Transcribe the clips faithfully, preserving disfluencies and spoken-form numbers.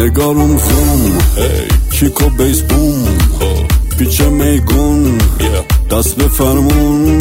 نگارم زوم کیکو بیس بوم پیچ میگون دست به فرمون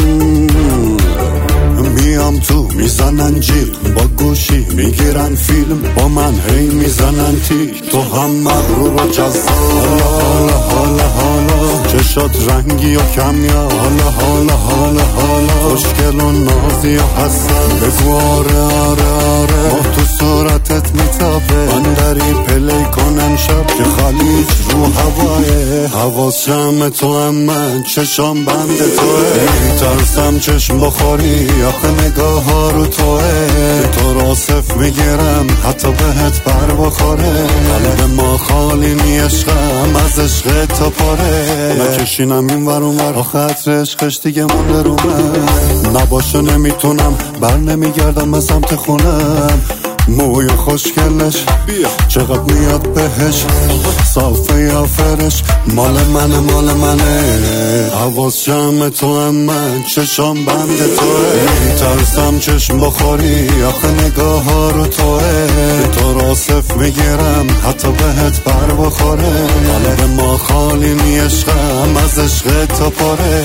میام تو میزنن جیغ با گوشی میگیرن فیلم با من هی میزنن تیک تو هم مغرور و جذاب حالا حالا حالا چشات رنگی و کمیاب حالا حالا حالا حالا خوشگل و نازی و حسن بگو آره آره آره ما تو صورتت میتابه من داری پلی کنم شب که خلیج رو هوایه حواسم تو هم من چشام بند توه میترسم چشم بخوری آخه نگاه ها رو توه تو را صف میگیرم حتی بهت بر بخوره قلب ما خالی نی عشقم از عشق تا پاره نکشینم این ور اون ور آخه عطر عشقش دیگه مونده رو من نباشه نمیتونم بر نمیگردم به سمت خونم موی خوشگلش چقدر میاد بهش صافه یا فرش مال منه مال منه حواس جمع تو هم من چشام بند توه میترسم چشم بخوری آخه نگاه ها رو توه تو را صف میگیرم حتی بهت بر بخوره قلب ما خالی نی عشقم از عشق تا پاره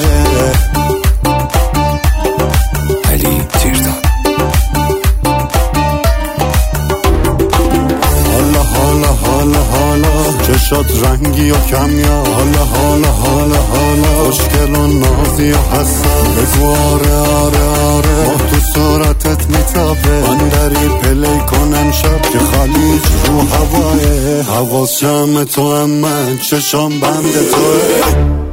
علی تیردان حالا حالا چشات رنگی و کمیاب حالا حالا حالا حالا خوشگل و نازی و حسن بگو آره آره آره ما تو صورتت میتابه من داری پلی کنم شب که خلیج رو هوایه حواس جمع تو هم من چشام بند توه